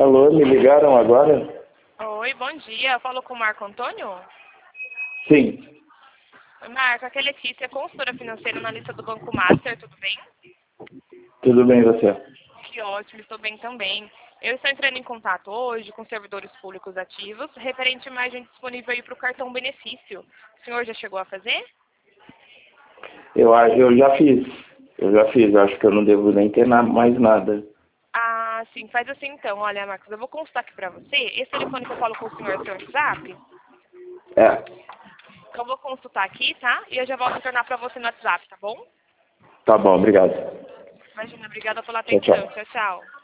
Alô, me ligaram agora? Oi, bom dia. Eu falo com o Marco Antônio? Sim, Oi, Marco, aqui é Letícia, consultora financeira na lista do Banco Master, tudo bem? tudo bem você? Que ótimo, estou bem também. Eu estou entrando em contato hoje com servidores públicos ativos, referente à margem disponível aí para o cartão benefício. O senhor já chegou a fazer? Eu já fiz. Acho que eu não devo nem ter mais nada. Ah, sim, faz assim então. Olha, Marcos, eu vou consultar aqui para você. Esse telefone que eu falo com o senhor é o seu WhatsApp? É, Eu vou consultar aqui, tá? E eu já volto a retornar para você no WhatsApp, tá bom? tá bom, obrigado. Imagina, obrigada pela Tchau, atenção. tchau. Tchau, tchau.